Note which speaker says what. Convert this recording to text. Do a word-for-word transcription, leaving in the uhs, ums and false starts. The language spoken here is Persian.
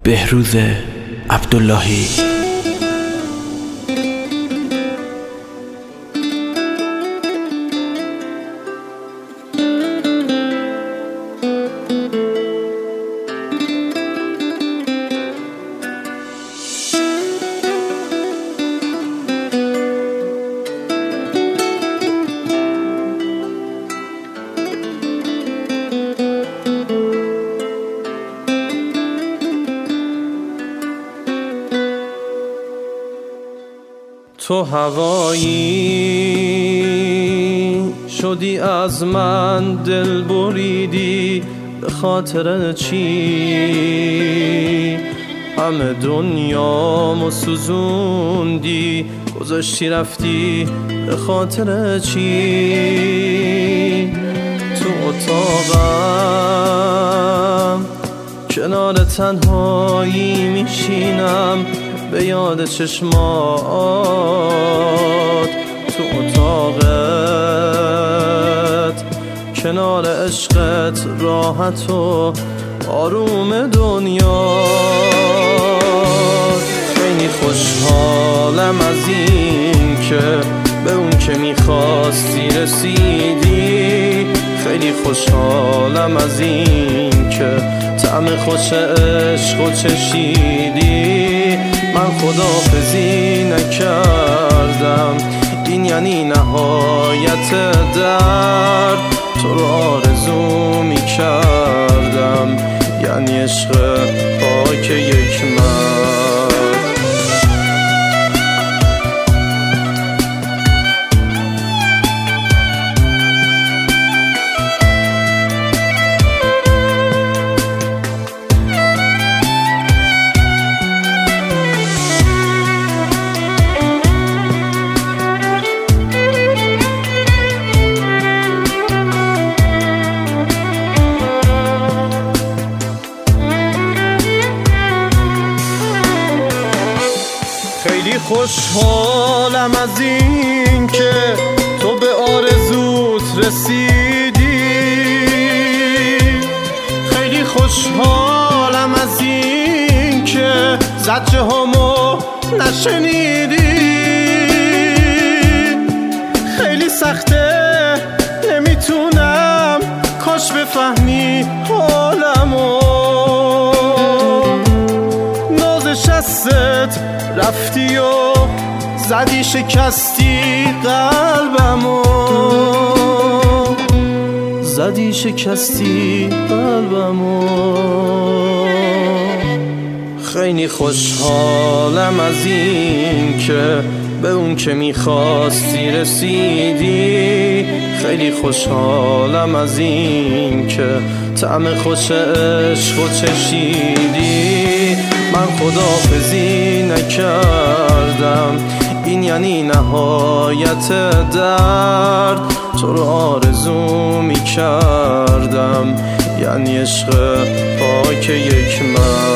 Speaker 1: بهروز عبداللهی.
Speaker 2: تو هوایی شدی از من، دل بریدی به خاطر چی؟ همه دنیامو سوزوندی، گذاشتی رفتی به خاطر چی؟ تو اتاقم کنار تنهایی میشینم، به یاد چشمات تو اتاقت، کنار عشقت راحت و آروم دنیا. خیلی خوشحالم از این که به اون که میخواستی رسیدی، خیلی خوشحالم از این که طعم خوش عشق و چشیدی. من خداحافظی نکردم، این یعنی نهایت درد. تو رو آرزو میکردم، یعنی عشق پاک یک مرد. خیلی خوشحالم از این که تو به آرزوت رسیدی، خیلی خوشحالم از این که زجه هامو نشنیدی. خیلی سخته نمیتونم، کاش بفهمی حالمو. نازشستت رفتی و زدی شکستی قلبمو، زدی شکستی قلبمو. خیلی خوشحالم از این که به اون که میخواستی رسیدی، خیلی خوشحالم از این که طعم خوش عشق و چشیدی. من خداحافظی نکردم، این یعنی نهایت درد. تو رو آرزو میکردم، یعنی عشق پاک یک مرد.